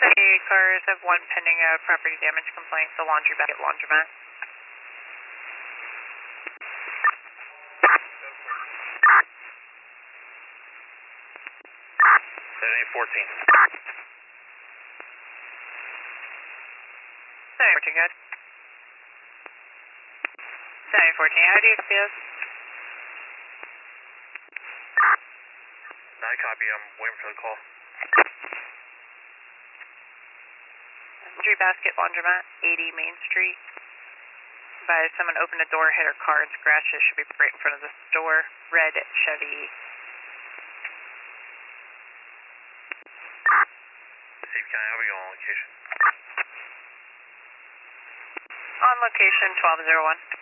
The cars have one pending property damage complaint, the laundry basket laundromat. 7814. 714, good. 714, how do you feel? I copy, I'm waiting for the call. Laundry basket laundromat, 80 Main Street. By someone opened a door, hit her car, and scratched it. Should be right in front of the store. Red Chevy. Steve, can I have you on location? On location, 1201.